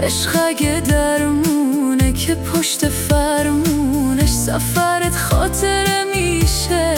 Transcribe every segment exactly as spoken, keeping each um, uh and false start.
عشق اگه درمونه که پشت فرمونش سفرت خاطره میشه.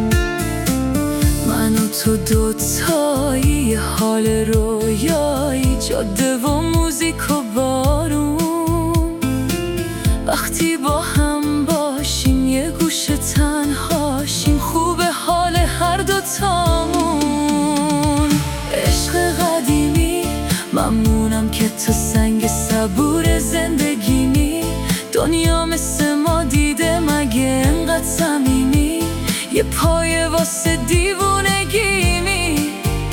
من و تو دوتایی، حال رویایی، جاده و موزیک و بارون. وقتی با هم باشیم یه گوشه تنهاشیم، خوبه حال هر دوتامون. عشق قدیمی، ممنونم که تو سنگ صبور زندگیمی. دنیا مثل ما دیده مگه انقدر صمیمی؟ یه پایه واسه دیوونگیمی.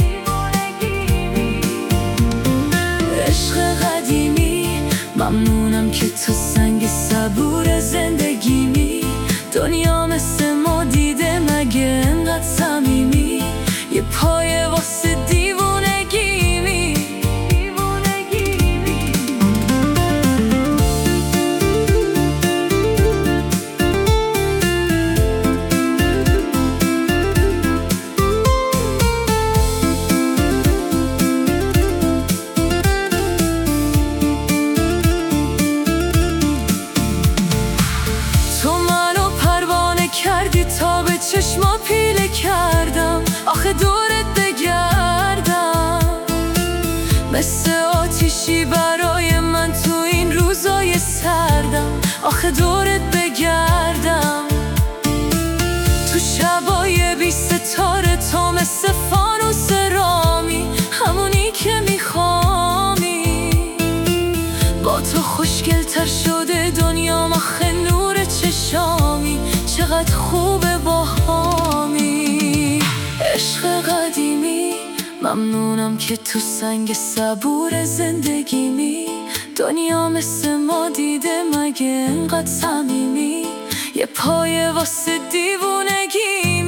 عشق قدیمی، ممنونم که تو سنگ صبور زندگیمی. دنیا مثل ما دیده مگه انقدر صمیمی؟ یه پایه واسه دیوونگیمی. کردی تا به چشما پیله کردم، آخه دورت بگردم. مثل آتیشی برای من تو این روزای سردم، آخه دورت بگردم. تو شبای بی ستاره تو مثل فانوس رامی، همونی که میخوامی. با تو خوشگل‌تر شده دنیام، آخه نور چشامی. چقدر خوبه با هامی. عشق قدیمی، ممنونم که تو سنگ صبور زندگیمی. دنیا مثل ما دیده مگه انقدر صمیمی؟ یه پایه واسه دیوونگی.